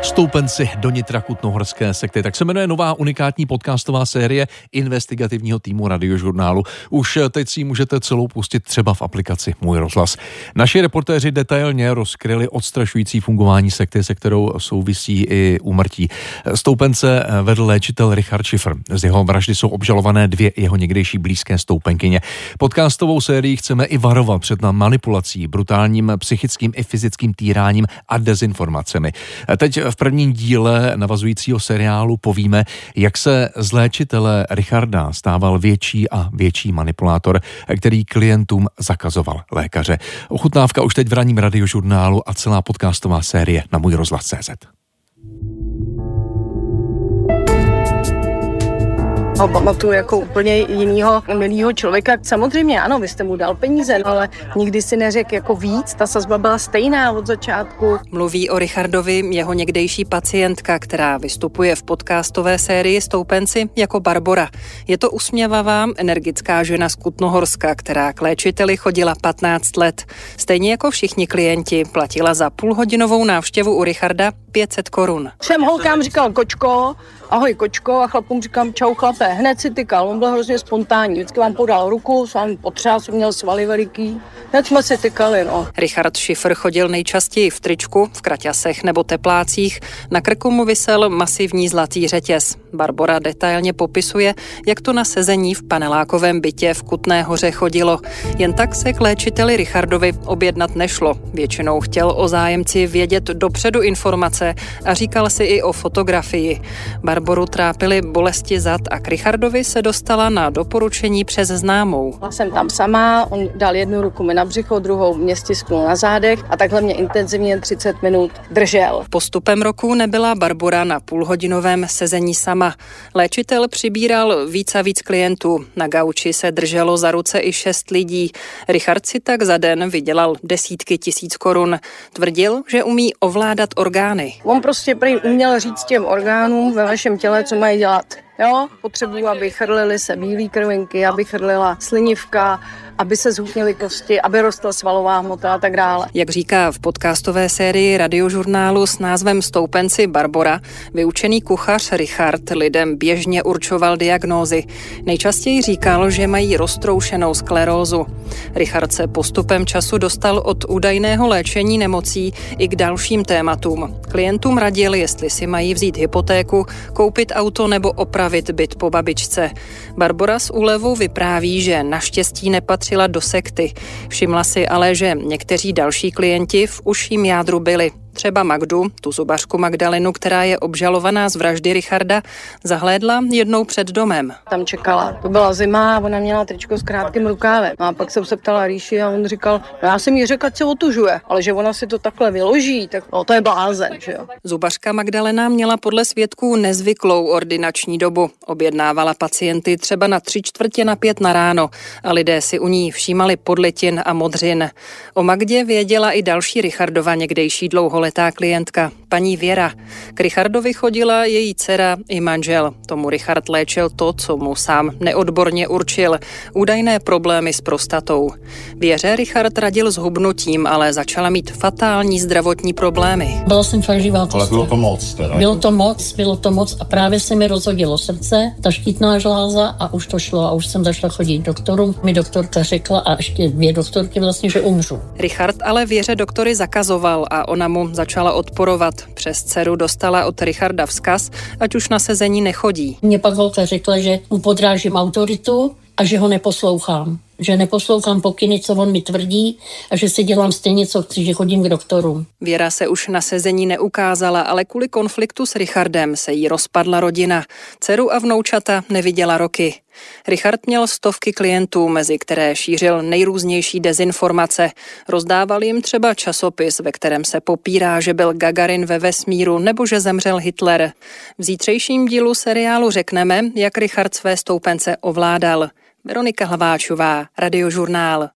Stoupenci do nitra kutnohorské sekty. Tak se jmenuje nová unikátní podcastová série investigativního týmu Radiožurnálu. Už teď si ji můžete celou pustit třeba v aplikaci Můj rozhlas. Naši reportéři detailně rozkryli odstrašující fungování sekty, se kterou souvisí i úmrtí. Stoupence vedl léčitel Richard Schiffer. Z jeho vraždy jsou obžalované 2 jeho někdejší blízké stoupenkyně. Podcastovou sérii chceme i varovat před manipulací, brutálním psychickým i fyzickým týráním a dezinformacemi. Teď v prvním díle navazujícího seriálu povíme, jak se z léčitele Richarda stával větší a větší manipulátor, který klientům zakazoval lékaře. Ochutnávka už teď v ranním Radiožurnálu a celá podcastová série na Můj rozhlas.cz. Ho pamatuju jako úplně jinýho milýho člověka. Samozřejmě ano, vy jste mu dal peníze, ale nikdy si neřekl jako víc, ta sazba byla stejná od začátku. Mluví o Richardovi jeho někdejší pacientka, která vystupuje v podcastové sérii Stoupenci jako Barbora. Je to usměvavá, energická žena z Kutnohorska, která k léčiteli chodila 15 let. Stejně jako všichni klienti platila za půlhodinovou návštěvu u Richarda 500 korun. Všem holkám říkal Kočko, ahoj Kočko, a chlapům říkám čau chlape. Hned si tykal, on byl hrozně spontánní. Vždycky vám podal ruku, s vámi potřás, měl svaly veliký. Hned jsme si tykali, no. Richard Schiffer chodil nejčastěji v tričku, v kraťasech nebo teplácích. Na krku mu visel masivní zlatý řetěz. Barbora detailně popisuje, jak to na sezení v panelákovém bytě v Kutné Hoře chodilo. Jen tak se k léčiteli Richardovi objednat nešlo. Většinou chtěl o zájemci vědět dopředu informace a říkal si i o fotografii. Barboru trápily bolesti zad a k Richardovi se dostala na doporučení přes známou. Jsem tam sama, on dal jednu ruku mi na břicho, druhou mě stisknul na zádech a takhle mě intenzivně 30 minut držel. Postupem roku nebyla Barbora na půlhodinovém sezení sama. Léčitel přibíral víc a víc klientů. Na gauči se drželo za ruce i 6 lidí. Richard si tak za den vydělal desítky tisíc korun. Tvrdil, že umí ovládat orgány. On prostě prý uměl říct těm orgánům ve vašem těle, co mají dělat. Jo, potřebuju, aby chrlily se bílé krvinky, aby chrlila slinivka, aby se zhutnily kosti, aby rostla svalová hmota a tak dále. Jak říká v podcastové sérii Radiožurnálu s názvem Stoupenci Barbora, vyučený kuchař Richard lidem běžně určoval diagnózy. Nejčastěji říkal, že mají roztroušenou sklerózu. Richard se postupem času dostal od údajného léčení nemocí i k dalším tématům. Klientům radil, jestli si mají vzít hypotéku, koupit auto nebo opravit byt po babičce. Barbora s úlevou vypráví, že naštěstí nepatřila do sekty. Všimla si ale, že někteří další klienti v užším jádru byli. Třeba Magdu, tu zubařku Magdalenu, která je obžalovaná z vraždy Richarda, zahlédla jednou před domem. Tam čekala. To byla zima a ona měla tričko s krátkým rukávem. No a pak jsem se ptala Ríši a on říkal, no já jsem jí řekl, ať se otužuje, ale že ona si to takhle vyloží, tak no, to je blázen, že jo. Zubařka Magdalena měla podle svědků nezvyklou ordinační dobu. Objednávala pacienty třeba na 3/4 na ráno a lidé si u ní všímali podlitin a modřin. O Magdě věděla i další Richardova někdejší dlouholetá klientka, paní Věra. K Richardovi chodila její dcera i manžel. Tomu Richard léčil to, co mu sám neodborně určil. Údajné problémy s prostatou. Věře Richard radil s hubnutím, ale začala mít fatální zdravotní problémy. Byla jsem fakt živá. Ale bylo to moc teda. Bylo to moc a právě se mi rozhodilo srdce, ta štítná žláza a už to šlo a už jsem začala chodit k doktorům. Mi doktorka řekla a ještě 2 doktorky vlastně, že umřu. Richard ale Věře doktory zakazoval a ona mu začala odporovat. Přes dceru dostala od Richarda vzkaz, ať už na sezení nechodí. Mě pak holka řekla, že mu podrážím autoritu a že ho neposlouchám. Že neposlouchám pokyny, co on mi tvrdí a že si dělám stejně, co chci, že chodím k doktorům. Věra se už na sezení neukázala, ale kvůli konfliktu s Richardem se jí rozpadla rodina. Dceru a vnoučata neviděla roky. Richard měl stovky klientů, mezi které šířil nejrůznější dezinformace. Rozdával jim třeba časopis, ve kterém se popírá, že byl Gagarin ve vesmíru nebo že zemřel Hitler. V zítřejším dílu seriálu řekneme, jak Richard své stoupence ovládal. Veronika Hlaváčová, Radiožurnál.